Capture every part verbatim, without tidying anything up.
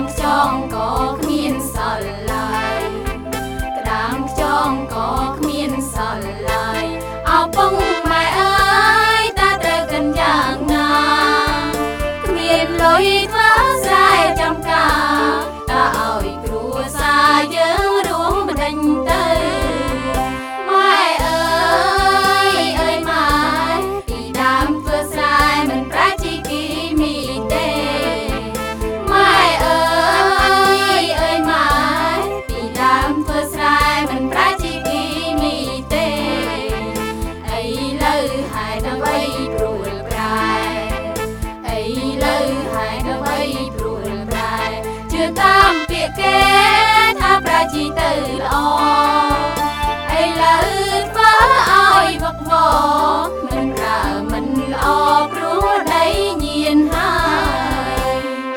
ខ្យងក៏គ្មានសល់ឡើយក្តាំខ្យងក៏គ្មានសល់ឡើយអោពងម៉ែអើយតើត្រូវកិនយ៉ាងណាគ្មានលុយធ្វើស្រែចំការតើឲ្យគ្រួសារយើងរួមបណ្ដេញទៅម៉ែអើយអើយម៉ែពីដើមធ្វើស្រែមិនប្រែជីគីមីទេម៉ែអើយអើយម៉ែពីដើមធ្វើស្រែមិនប្រែជីគីមីទេអីលើហេតុអ្វីព្រួលប្រែអីលើហេតុអ្វីព្រួលប្រែជឿតាមពាក្យគេថាប្រែជីទៅល្អឥឡូវធ្វើឲ្យវឹកវរមិនប្រើមិនល្អព្រោះដីញៀនហើយ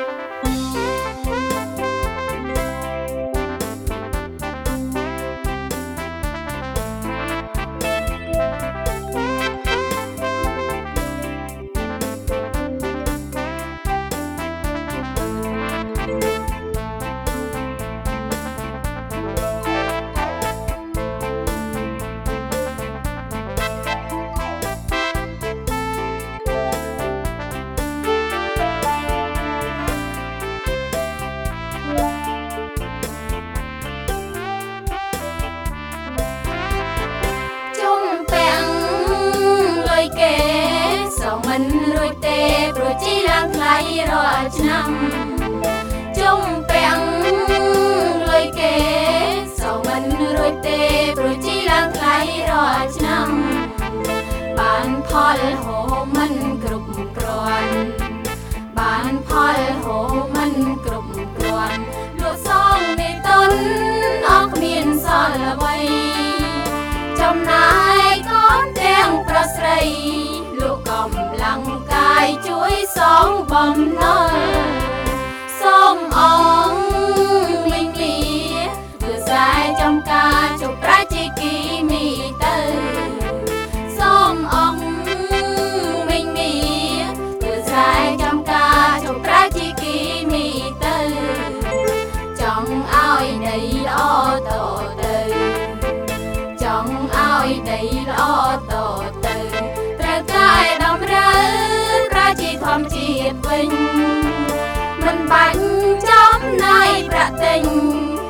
មិនរួចទេព្រោះជីឡើងថ្លៃរាល់ឆ្នាំជុំពាំងលុយគេសោមិនរួចទេព្រោះជីឡើងថ្លៃរាល់ឆ្នាំបានផលហូរមិនគ្រប់គ្រាន់បានផលហូរមិនគ្រប់គ្រាន់លក់សងនេះទុនអស់គ្មានសល់អ្វីចំណាយកូនទាំងប្រុសស្រីលោកកំឡាំងកាយជួយសងបំណុលសូមអងមីងមីធ្វើស្រែចំការជប់ប្រែជីគីមីទៅសូមអងមីងមីធ្វើស្រែចំការជប់ប្រែជីគីមីទៅចង់ឲ្យដីល្អតទៅចង់ឲ្យដីល្អតទៅត្រូវតែតម្រូវប្រជាធម្មជាតិវិញមិនបាញ់ចំណាយប្រាក់ទិញ